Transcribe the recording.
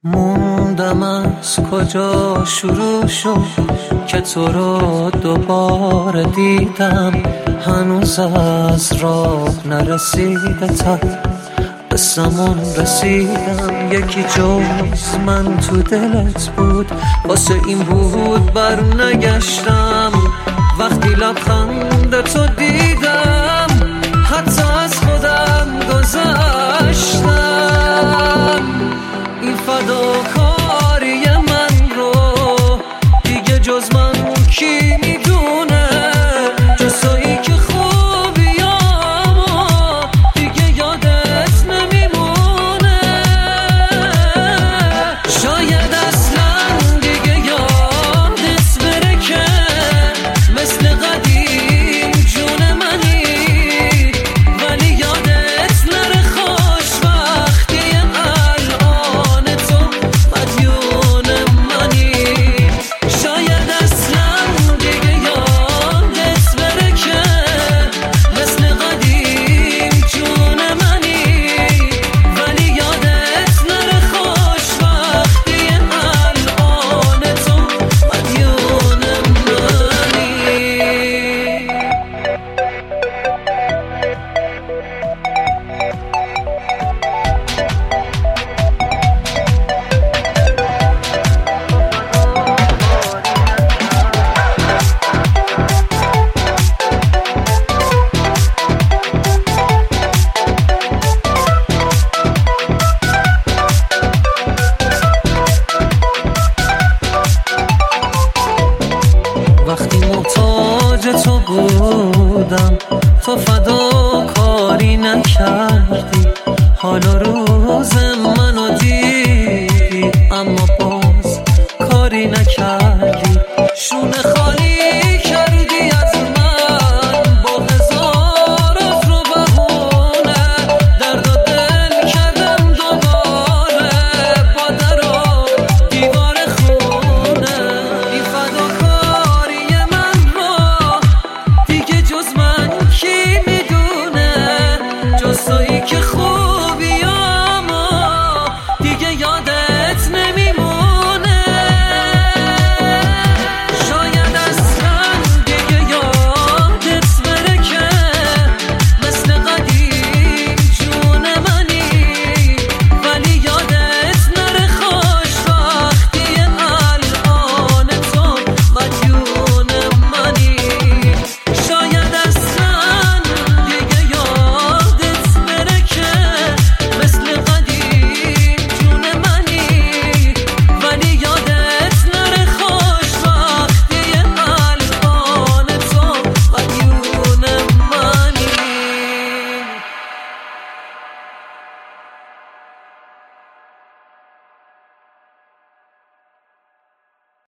موندم از کجا شروع شد که تو رو دوباره دیدم، هنوز از راه نرسیده تا به سمون رسیدم. یکی جز من تو دلت بود، واسه این بود بر نگشتم. وقتی لبخند تو دیدم حتی از خودم گذشتم.